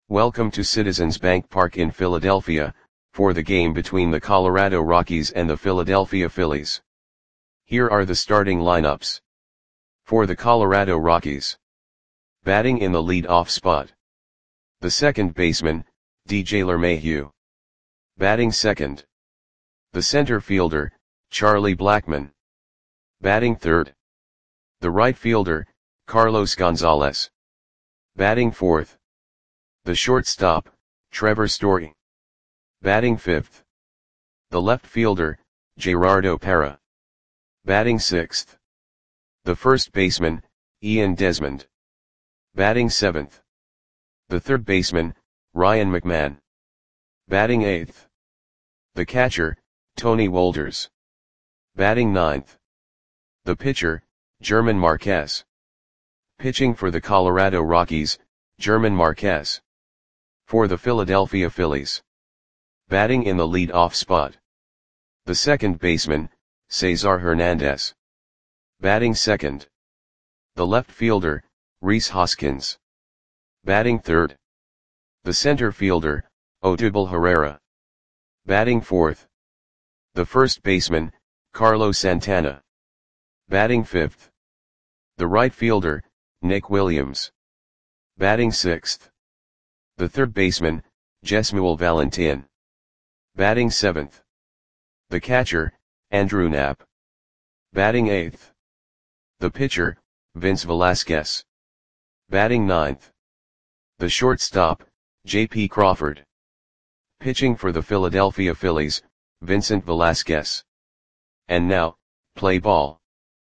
Welcome to Citizens Bank Park in Philadelphia, for the game between the Colorado Rockies and the Philadelphia Phillies. Here are the starting lineups. For the Colorado Rockies. Batting in the lead-off spot. The second baseman, DJ LeMahieu. Batting second. The center fielder, Charlie Blackmon. Batting third. The right fielder, Carlos Gonzalez. Batting fourth. The shortstop, Trevor Story. Batting fifth. The left fielder, Gerardo Parra. Batting sixth. The first baseman, Ian Desmond. Batting seventh. The third baseman, Ryan McMahon. Batting eighth. The catcher, Tony Wolders. Batting ninth. The pitcher, German Marquez. Pitching for the Colorado Rockies, German Marquez. For the Philadelphia Phillies. Batting in the lead-off spot. The second baseman, Cesar Hernandez. Batting second. The left fielder, Rhys Hoskins. Batting third. The center fielder, Odubel Herrera. Batting fourth. The first baseman, Carlos Santana. Batting fifth. The right fielder, Nick Williams. Batting sixth. The third baseman, Jesmuel Valentin. Batting seventh. The catcher, Andrew Knapp. Batting eighth. The pitcher, Vince Velasquez. Batting ninth. The shortstop, J.P. Crawford. Pitching for the Philadelphia Phillies, Vincent Velasquez. And now, play ball.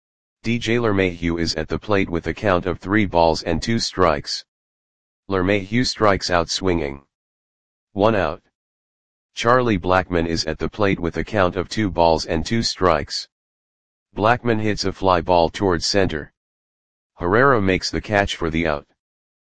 DJ LeMahieu is at the plate with a count of 3 balls and 2 strikes. LeMahieu strikes out swinging. 1 out. Charlie Blackmon is at the plate with a count of 2 balls and 2 strikes. Blackmon hits a fly ball towards center. Herrera makes the catch for the out.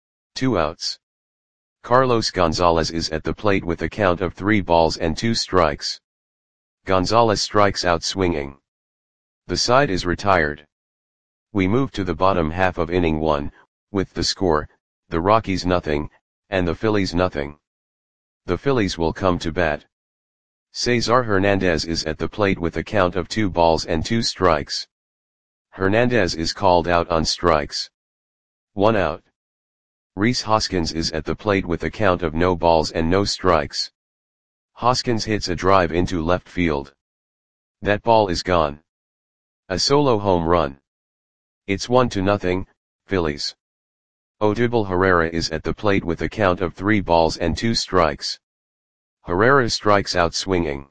2 outs. Carlos Gonzalez is at the plate with a count of 3 balls and 2 strikes. Gonzalez strikes out swinging. The side is retired. We move to the bottom half of inning 1, with the score, the Rockies nothing, and the Phillies nothing. The Phillies will come to bat. Cesar Hernandez is at the plate with a count of 2 balls and 2 strikes. Hernandez is called out on strikes. 1 out. Rhys Hoskins is at the plate with a count of no balls and no strikes. Hoskins hits a drive into left field. That ball is gone. A solo home run. It's 1-0, Phillies. Odubel Herrera is at the plate with a count of 3 balls and 2 strikes. Herrera strikes out swinging.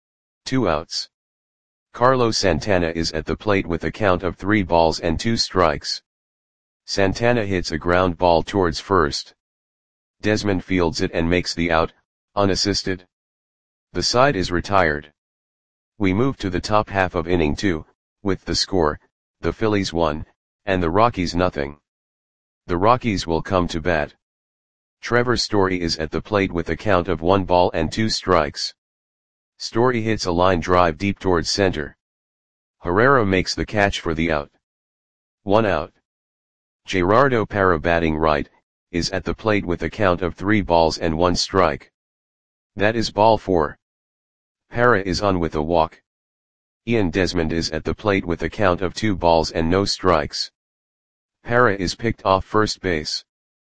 2 outs. Carlos Santana is at the plate with a count of 3 balls and 2 strikes. Santana hits a ground ball towards first. Desmond fields it and makes the out, unassisted. The side is retired. We move to the top half of inning 2, with the score, the Phillies 1, and the Rockies nothing. The Rockies will come to bat. Trevor Story is at the plate with a count of 1 ball and 2 strikes. Story hits a line drive deep towards center. Herrera makes the catch for the out. 1 out. Gerardo Parra, batting right, is at the plate with a count of 3 balls and 1 strike. That is ball 4. Parra is on with a walk. Ian Desmond is at the plate with a count of 2 balls and no strikes. Parra is picked off first base.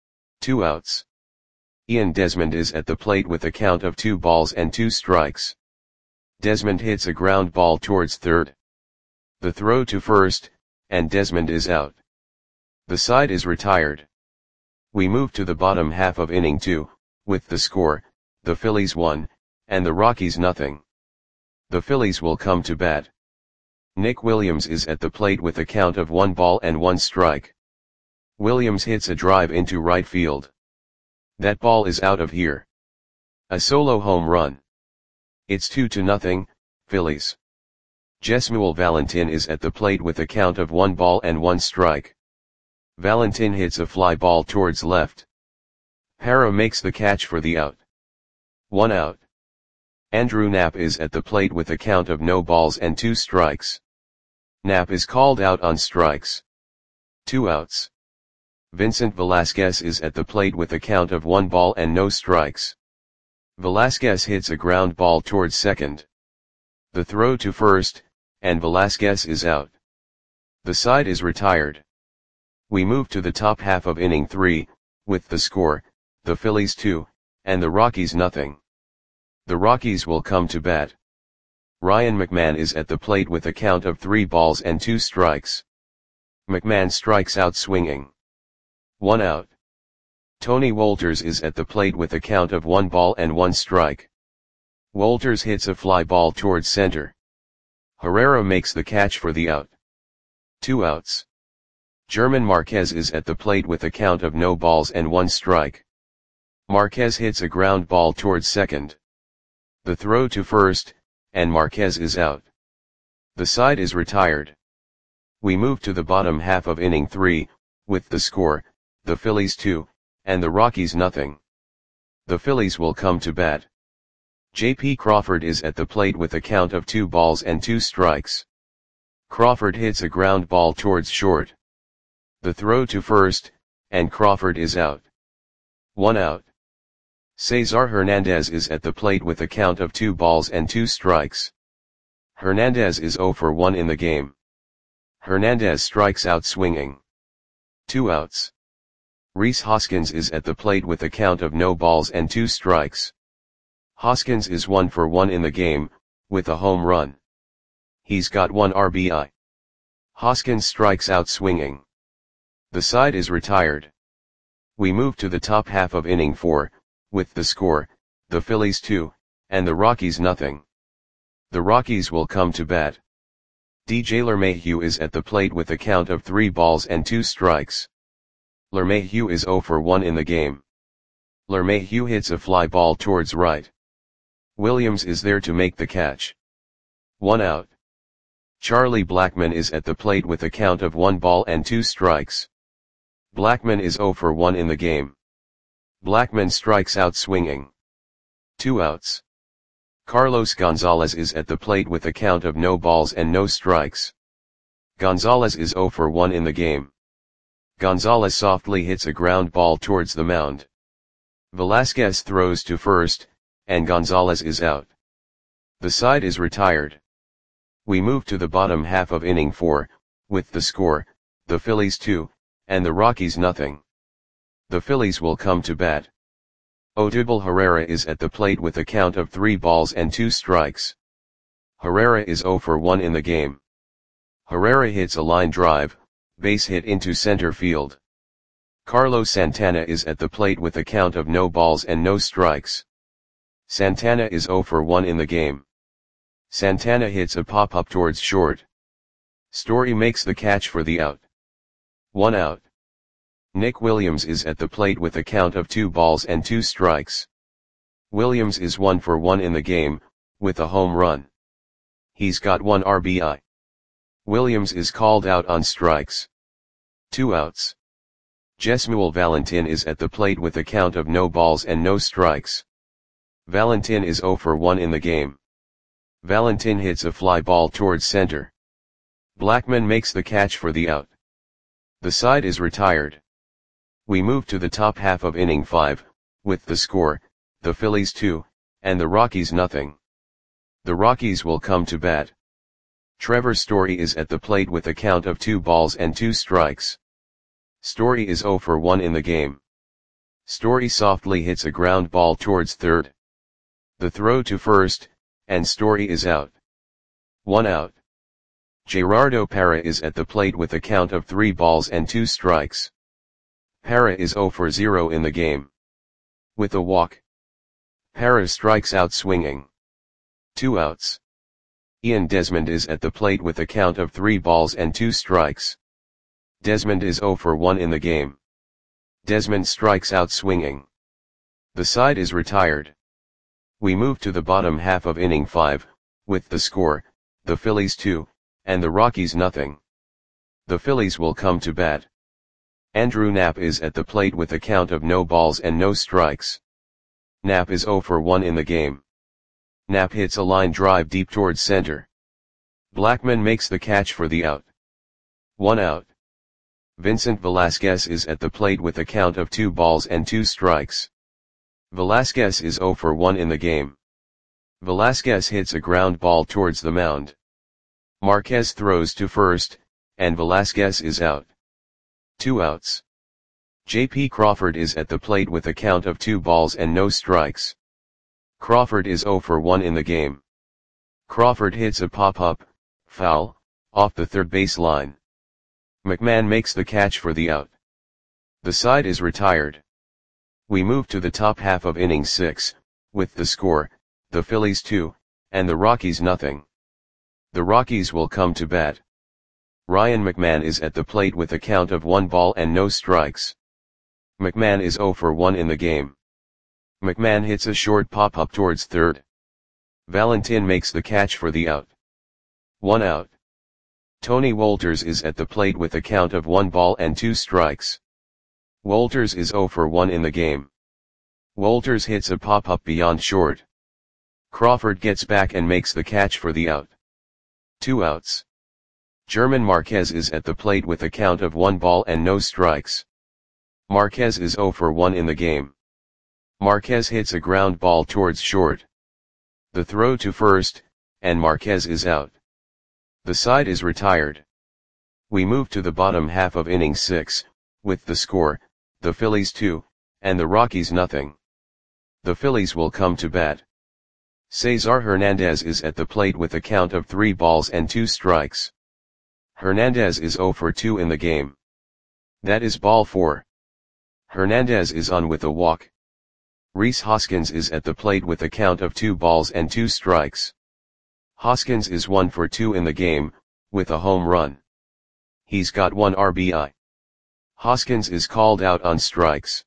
2 outs. Ian Desmond is at the plate with a count of 2 balls and 2 strikes. Desmond hits a ground ball towards third. The throw to first, and Desmond is out. The side is retired. We move to the bottom half of inning 2, with the score, the Phillies 1, and the Rockies nothing. The Phillies will come to bat. Nick Williams is at the plate with a count of 1 ball and 1 strike. Williams hits a drive into right field. That ball is out of here. A solo home run. It's 2-0, Phillies. Jesmuel Valentin is at the plate with a count of 1 ball and 1 strike. Valentin hits a fly ball towards left. Parra makes the catch for the out. 1 out. Andrew Knapp is at the plate with a count of no balls and 2 strikes. Knapp is called out on strikes. 2 outs. Vincent Velasquez is at the plate with a count of 1 ball and no strikes. Velasquez hits a ground ball towards second. The throw to first, and Velasquez is out. The side is retired. We move to the top half of inning 3, with the score, the Phillies 2, and the Rockies nothing. The Rockies will come to bat. Ryan McMahon is at the plate with a count of 3 balls and 2 strikes. McMahon strikes out swinging. 1 out. Tony Wolters is at the plate with a count of 1 ball and 1 strike. Wolters hits a fly ball towards center. Herrera makes the catch for the out. 2 outs. German Marquez is at the plate with a count of no balls and 1 strike. Marquez hits a ground ball towards second. The throw to first, and Marquez is out. The side is retired. We move to the bottom half of inning 3, with the score, the Phillies 2, and the Rockies nothing. The Phillies will come to bat. J.P. Crawford is at the plate with a count of 2 balls and 2 strikes. Crawford hits a ground ball towards short. The throw to first, and Crawford is out. 1 out. Cesar Hernandez is at the plate with a count of 2 balls and 2 strikes. Hernandez is 0 for 1 in the game. Hernandez strikes out swinging. 2 outs. Rhys Hoskins is at the plate with a count of no balls and 2 strikes. Hoskins is 1 for 1 in the game, with a home run. He's got 1 RBI. Hoskins strikes out swinging. The side is retired. We move to the top half of inning 4, with the score, the Phillies 2, and the Rockies nothing. The Rockies will come to bat. DJ LeMahieu is at the plate with a count of 3 balls and 2 strikes. LeMahieu is 0 for 1 in the game. LeMahieu hits a fly ball towards right. Williams is there to make the catch. 1 out. Charlie Blackmon is at the plate with a count of 1 ball and 2 strikes. Blackmon is 0 for 1 in the game. Blackmon strikes out swinging. 2 outs. Carlos Gonzalez is at the plate with a count of no balls and no strikes. Gonzalez is 0 for 1 in the game. Gonzalez softly hits a ground ball towards the mound. Velasquez throws to first, and Gonzalez is out. The side is retired. We move to the bottom half of inning 4, with the score, the Phillies 2, and the Rockies nothing. The Phillies will come to bat. Odubel Herrera is at the plate with a count of 3 balls and 2 strikes. Herrera is 0 for 1 in the game. Herrera hits a line drive, base hit into center field. Carlos Santana is at the plate with a count of no balls and no strikes. Santana is 0 for 1 in the game. Santana hits a pop-up towards short. Story makes the catch for the out. 1 out. Nick Williams is at the plate with a count of 2 balls and 2 strikes. Williams is 1 for 1 in the game, with a home run. He's got 1 RBI. Williams is called out on strikes. 2 outs. Jesmuel Valentin is at the plate with a count of no balls and no strikes. Valentin is 0 for 1 in the game. Valentin hits a fly ball towards center. Blackmon makes the catch for the out. The side is retired. We move to the top half of inning 5, with the score, the Phillies 2, and the Rockies nothing. The Rockies will come to bat. Trevor Story is at the plate with a count of 2 balls and 2 strikes. Story is 0 for 1 in the game. Story softly hits a ground ball towards third. The throw to first, and Story is out. 1 out. Gerardo Parra is at the plate with a count of 3 balls and 2 strikes. Parra is 0 for 0 in the game. With a walk. Parra strikes out swinging. 2 outs. Ian Desmond is at the plate with a count of 3 balls and 2 strikes. Desmond is 0 for 1 in the game. Desmond strikes out swinging. The side is retired. We move to the bottom half of inning 5, with the score, the Phillies 2, and the Rockies nothing. The Phillies will come to bat. Andrew Knapp is at the plate with a count of no balls and no strikes. Knapp is 0 for 1 in the game. Knapp hits a line drive deep towards center. Blackmon makes the catch for the out. 1 out. Vincent Velasquez is at the plate with a count of 2 balls and 2 strikes. Velasquez is 0 for 1 in the game. Velasquez hits a ground ball towards the mound. Marquez throws to first, and Velasquez is out. 2 outs. J.P. Crawford is at the plate with a count of 2 balls and no strikes. Crawford is 0 for 1 in the game. Crawford hits a pop-up, foul, off the third base line. McMahon makes the catch for the out. The side is retired. We move to the top half of inning 6, with the score, the Phillies 2, and the Rockies nothing. The Rockies will come to bat. Ryan McMahon is at the plate with a count of 1 ball and no strikes. McMahon is 0 for 1 in the game. McMahon hits a short pop-up towards third. Valentin makes the catch for the out. 1 out. Tony Wolters is at the plate with a count of 1 ball and 2 strikes. Wolters is 0 for 1 in the game. Wolters hits a pop-up beyond short. Crawford gets back and makes the catch for the out. 2 outs. German Marquez is at the plate with a count of 1 ball and no strikes. Marquez is 0 for 1 in the game. Marquez hits a ground ball towards short. The throw to first, and Marquez is out. The side is retired. We move to the bottom half of inning 6, with the score, the Phillies 2, and the Rockies nothing. The Phillies will come to bat. Cesar Hernandez is at the plate with a count of 3 balls and 2 strikes. Hernandez is 0 for 2 in the game. That is ball 4. Hernandez is on with a walk. Rhys Hoskins is at the plate with a count of 2 balls and 2 strikes. Hoskins is 1 for 2 in the game, with a home run. He's got 1 RBI. Hoskins is called out on strikes.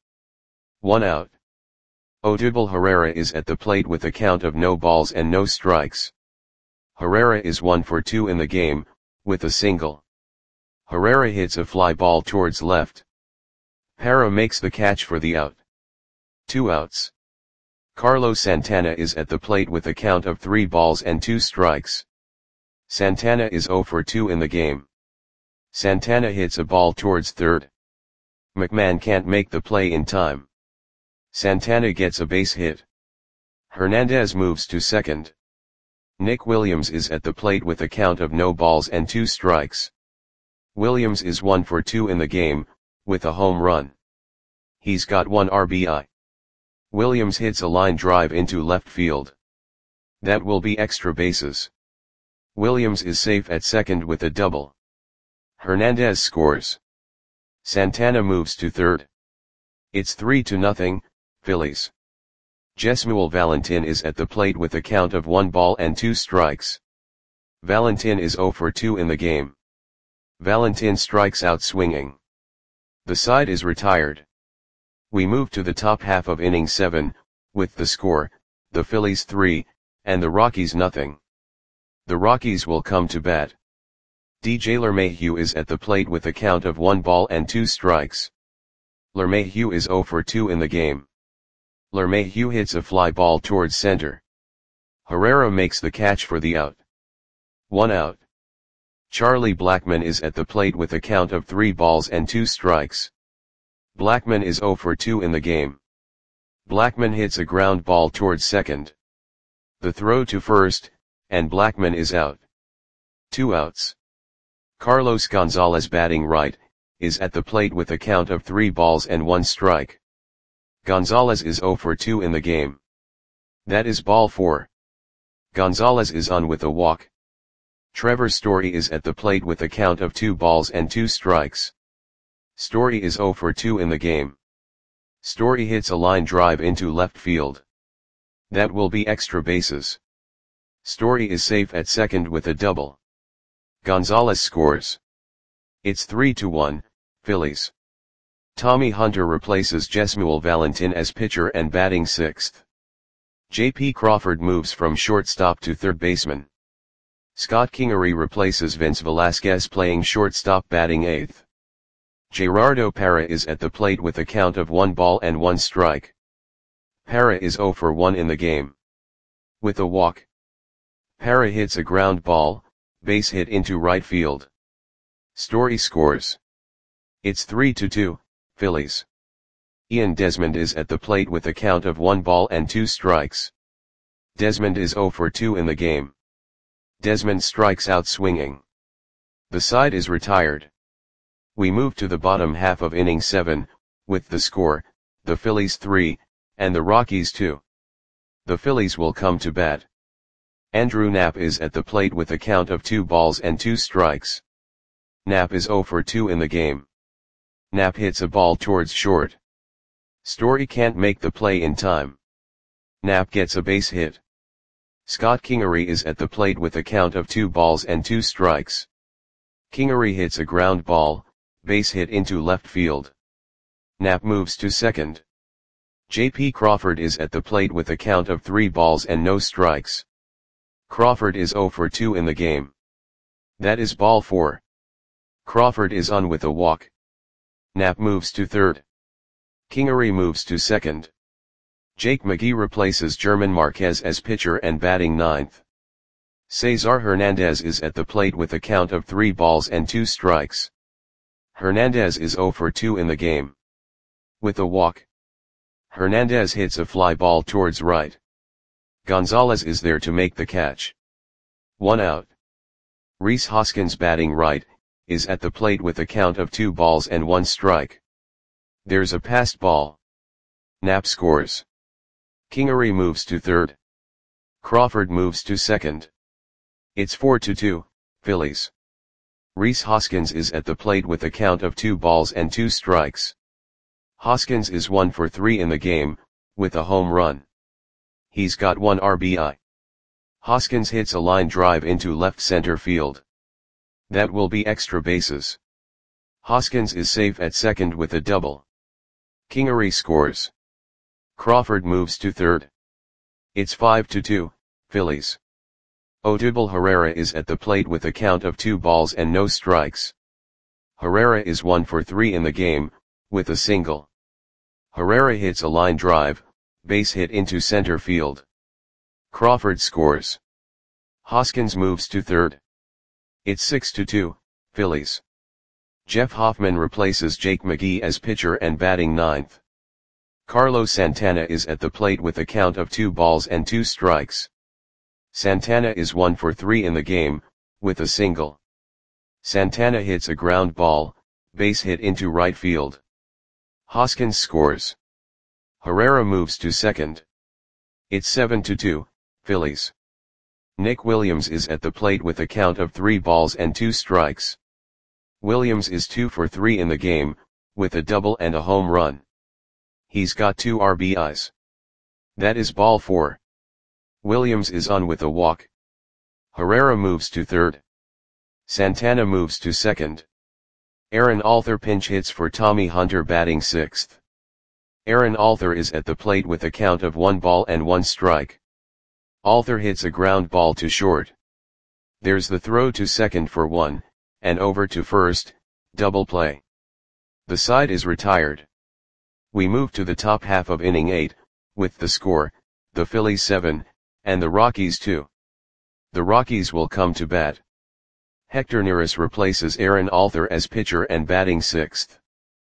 1 out. Odubel Herrera is at the plate with a count of no balls and no strikes. Herrera is 1 for 2 in the game, with a single. Herrera hits a fly ball towards left. Parra makes the catch for the out. 2 outs. Carlos Santana is at the plate with a count of 3 balls and 2 strikes. Santana is 0 for 2 in the game. Santana hits a ball towards third. McMahon can't make the play in time. Santana gets a base hit. Hernandez moves to second. Nick Williams is at the plate with a count of no balls and 2 strikes. Williams is 1 for 2 in the game, with a home run. He's got 1 RBI. Williams hits a line drive into left field. That will be extra bases. Williams is safe at second with a double. Hernandez scores. Santana moves to third. It's 3-0, Phillies. Jesmuel Valentin is at the plate with a count of 1 ball and 2 strikes. Valentin is 0 for 2 in the game. Valentin strikes out swinging. The side is retired. We move to the top half of inning 7, with the score, the Phillies 3, and the Rockies nothing. The Rockies will come to bat. DJ LeMahieu is at the plate with a count of 1 ball and 2 strikes. LeMahieu is 0 for 2 in the game. LeMahieu hits a fly ball towards center. Herrera makes the catch for the out. 1 out. Charlie Blackmon is at the plate with a count of 3 balls and 2 strikes. Blackmon is 0 for 2 in the game. Blackmon hits a ground ball towards second. The throw to first, and Blackmon is out. 2 outs. Carlos Gonzalez batting right, is at the plate with a count of 3 balls and 1 strike. Gonzalez is 0 for 2 in the game. That is ball 4. Gonzalez is on with a walk. Trevor Story is at the plate with a count of 2 balls and 2 strikes. Story is 0 for 2 in the game. Story hits a line drive into left field. That will be extra bases. Story is safe at second with a double. Gonzalez scores. It's 3-1, Phillies. Tommy Hunter replaces Jesmuel Valentin as pitcher and batting 6th. J.P. Crawford moves from shortstop to third baseman. Scott Kingery replaces Vince Velasquez playing shortstop batting 8th. Gerardo Parra is at the plate with a count of 1 ball and 1 strike. Parra is 0 for 1 in the game. With a walk. Parra hits a ground ball, base hit into right field. Story scores. It's 3-2, Phillies. Ian Desmond is at the plate with a count of 1 ball and 2 strikes. Desmond is 0 for 2 in the game. Desmond strikes out swinging. The side is retired. We move to the bottom half of inning 7, with the score, the Phillies 3, and the Rockies 2. The Phillies will come to bat. Andrew Knapp is at the plate with a count of 2 balls and 2 strikes. Knapp is 0 for 2 in the game. Knapp hits a ball towards short. Story can't make the play in time. Knapp gets a base hit. Scott Kingery is at the plate with a count of 2 balls and 2 strikes. Kingery hits a ground ball, base hit into left field. Knapp moves to second. J.P. Crawford is at the plate with a count of 3 balls and no strikes. Crawford is 0 for 2 in the game. That is ball 4. Crawford is on with a walk. Knapp moves to third. Kingery moves to second. Jake McGee replaces German Marquez as pitcher and batting ninth. Cesar Hernandez is at the plate with a count of 3 balls and 2 strikes. Hernandez is 0 for 2 in the game. With a walk. Hernandez hits a fly ball towards right. Gonzalez is there to make the catch. 1 out. Rhys Hoskins, batting right, is at the plate with a count of 2 balls and 1 strike. There's a passed ball. Knapp scores. Kingery moves to third. Crawford moves to second. It's 4-2, Phillies. Rhys Hoskins is at the plate with a count of 2 balls and 2 strikes. Hoskins is 1 for 3 in the game, with a home run. He's got 1 RBI. Hoskins hits a line drive into left center field. That will be extra bases. Hoskins is safe at second with a double. Kingery scores. Crawford moves to third. It's 5-2, Phillies. Odubel Herrera is at the plate with a count of 2 balls and no strikes. Herrera is 1 for 3 in the game, with a single. Herrera hits a line drive, base hit into center field. Crawford scores. Hoskins moves to third. It's 6-2, Phillies. Jeff Hoffman replaces Jake McGee as pitcher and batting ninth. Carlos Santana is at the plate with a count of 2 balls and 2 strikes. Santana is 1 for 3 in the game, with a single. Santana hits a ground ball, base hit into right field. Hoskins scores. Herrera moves to second. It's 7-2, Phillies. Nick Williams is at the plate with a count of 3 balls and 2 strikes. Williams is 2 for 3 in the game, with a double and a home run. He's got 2 RBIs. That is ball 4. Williams is on with a walk. Herrera moves to third. Santana moves to second. Aaron Alther pinch hits for Tommy Hunter, batting sixth. Aaron Alther is at the plate with a count of 1 ball and 1 strike. Alther hits a ground ball to short. There's the throw to second for 1, and over to first, double play. The side is retired. We move to the top half of inning 8, with the score, the Phillies 7, and the Rockies 2. The Rockies will come to bat. Hector Neris replaces Aaron Alther as pitcher and batting sixth.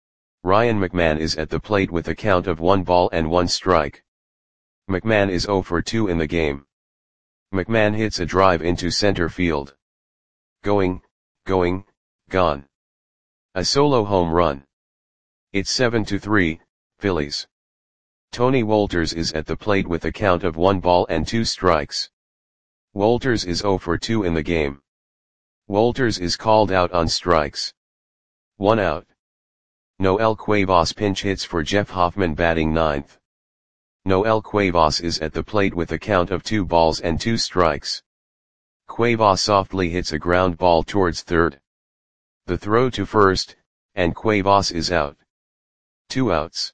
Ryan McMahon is at the plate with a count of 1 ball and 1 strike. McMahon is 0 for 2 in the game. McMahon hits a drive into center field. Going, gone. A solo home run. It's 7-3, Phillies. Tony Wolters is at the plate with a count of 1 ball and 2 strikes. Wolters is 0 for 2 in the game. Wolters is called out on strikes. 1 out. Noel Cuevas pinch hits for Jeff Hoffman, batting ninth. Noel Cuevas is at the plate with a count of 2 balls and 2 strikes. Cuevas softly hits a ground ball towards third. The throw to first, and Cuevas is out. 2 outs.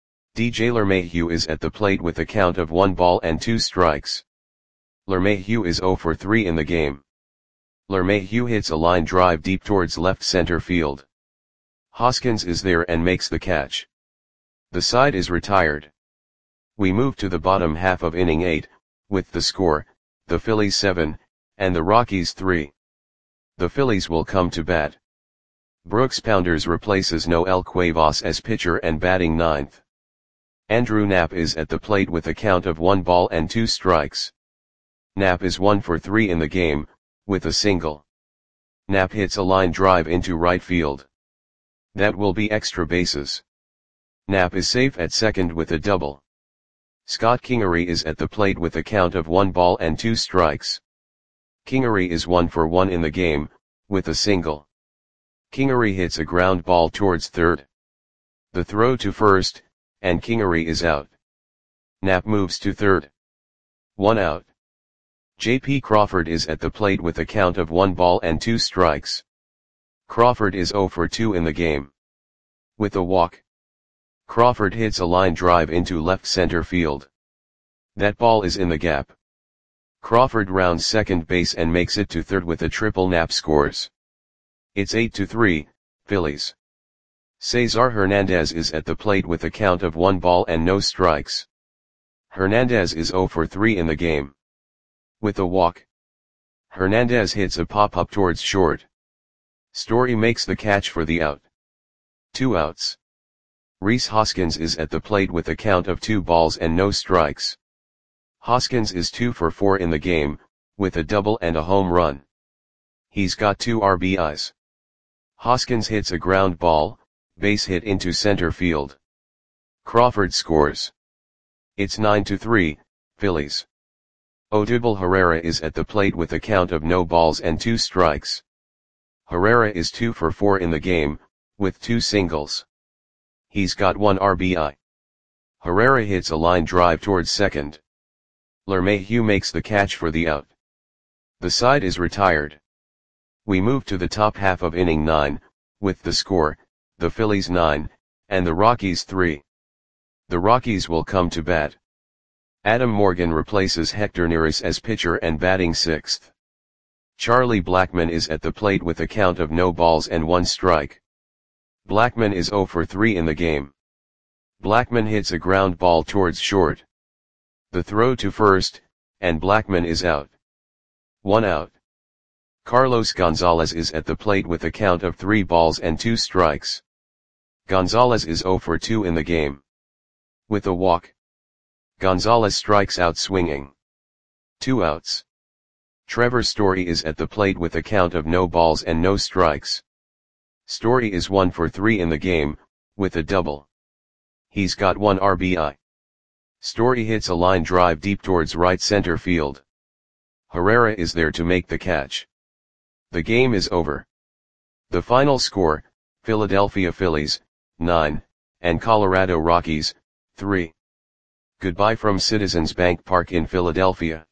DJ LeMahieu is at the plate with a count of 1 ball and 2 strikes. LeMahieu is 0 for 3 in the game. LeMahieu hits a line drive deep towards left center field. Hoskins is there and makes the catch. The side is retired. We move to the bottom half of inning 8, with the score, the Phillies 7, and the Rockies 3. The Phillies will come to bat. Brooks Pounders replaces Noel Cuevas as pitcher and batting ninth. Andrew Knapp is at the plate with a count of 1 ball and 2 strikes. Knapp is 1 for 3 in the game, with a single. Knapp hits a line drive into right field. That will be extra bases. Knapp is safe at second with a double. Scott Kingery is at the plate with a count of 1 ball and 2 strikes. Kingery is 1 for 1 in the game, with a single. Kingery hits a ground ball towards third. The throw to first, and Kingery is out. Knapp moves to third. 1 out. J.P. Crawford is at the plate with a count of 1 ball and 2 strikes. Crawford is 0 for 2 in the game. With a walk. Crawford hits a line drive into left center field. That ball is in the gap. Crawford rounds second base and makes it to third with a triple. Knapp scores. It's 8-3, Phillies. Cesar Hernandez is at the plate with a count of 1 ball and no strikes. Hernandez is 0 for 3 in the game. With a walk. Hernandez hits a pop-up towards short. Story makes the catch for the out. 2 outs. Rhys Hoskins is at the plate with a count of 2 balls and no strikes. Hoskins is 2 for 4 in the game, with a double and a home run. He's got 2 RBIs. Hoskins hits a ground ball, base hit into center field. Crawford scores. It's 9-3, Phillies. Odubel Herrera is at the plate with a count of no balls and 2 strikes. Herrera is 2 for 4 in the game, with 2 singles. He's got 1 RBI. Herrera hits a line drive towards second. LeMahieu makes the catch for the out. The side is retired. We move to the top half of inning 9, with the score, the Phillies 9, and the Rockies 3. The Rockies will come to bat. Adam Morgan replaces Hector Neris as pitcher and batting 6th. Charlie Blackmon is at the plate with a count of no balls and 1 strike. Blackmon is 0 for 3 in the game. Blackmon hits a ground ball towards short. The throw to first, and Blackmon is out. 1 out. Carlos Gonzalez is at the plate with a count of 3 balls and 2 strikes. Gonzalez is 0 for 2 in the game. With a walk. Gonzalez strikes out swinging. 2 outs. Trevor Story is at the plate with a count of no balls and no strikes. Story is 1 for 3 in the game, with a double. He's got 1 RBI. Story hits a line drive deep towards right center field. Herrera is there to make the catch. The game is over. The final score, Philadelphia Phillies, 9, and Colorado Rockies, 3. Goodbye from Citizens Bank Park in Philadelphia.